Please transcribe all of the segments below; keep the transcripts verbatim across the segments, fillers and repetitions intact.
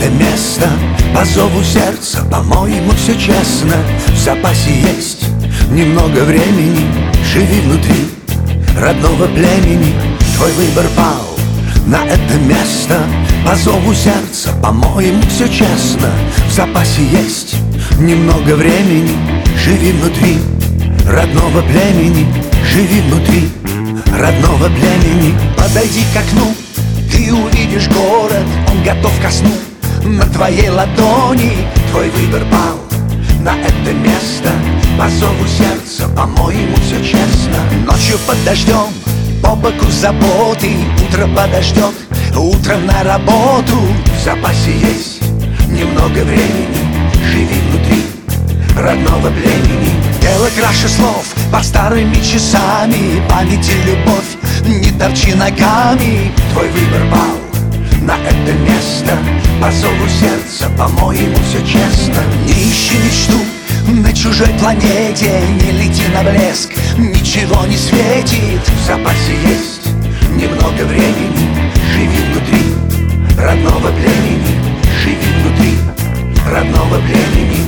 это место по зову сердца, по-моему, все честно. В запасе есть немного времени, живи внутри родного племени. Твой выбор пал на это место по зову сердца, по-моему, все честно. В запасе есть немного времени, живи внутри родного племени. Живи внутри родного племени. Подойди к окну, ты увидишь город, он готов ко сну. На твоей ладони твой выбор пал на это место по зову сердца, по-моему, все честно. Ночью под дождем, по боку заботы, утро подождет, утром на работу. В запасе есть немного времени, живи внутри родного племени. Дело краше слов под старыми часами, память и любовь, не торчи ногами. Твой выбор пал на это место по зову сердца, по-моему, все честно. Не ищи мечту на чужой планете, не лети на блеск, ничего не светит. В запасе есть немного времени, живи внутри родного племени. Живи внутри родного племени.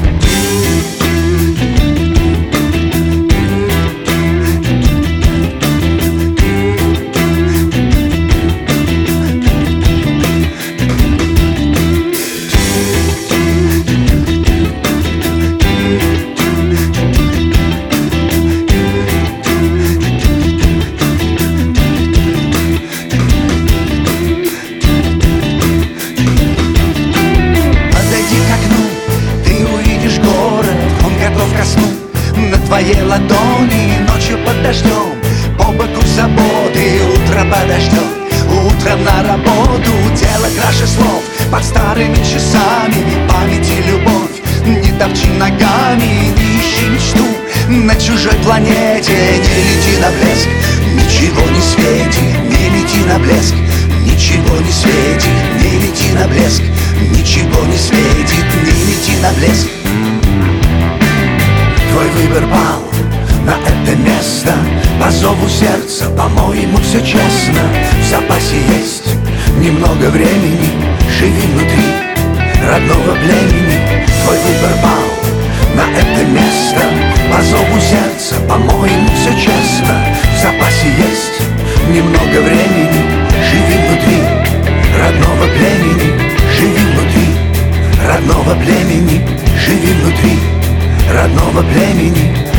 На твоей ладони ночью под дождем, по боку заботы, утро подождет, утром на работу. Дело краше слов под старыми часами, память и любовь, не топчи ногами. Не ищи мечту на чужой планете, не лети на блеск, ничего не светит. Не лети на блеск, ничего не светит. Не лети на блеск, ничего не светит. Не лети на блеск. Твой выбор пал на это место по зову сердца, по-моему, все честно. В запасе есть немного времени, живи внутри родного племени. Твой выбор пал на это место по зову сердца, по-моему, все честно. В запасе есть немного времени, живи внутри родного племени. Живи внутри родного племени. Живи внутри родного племени.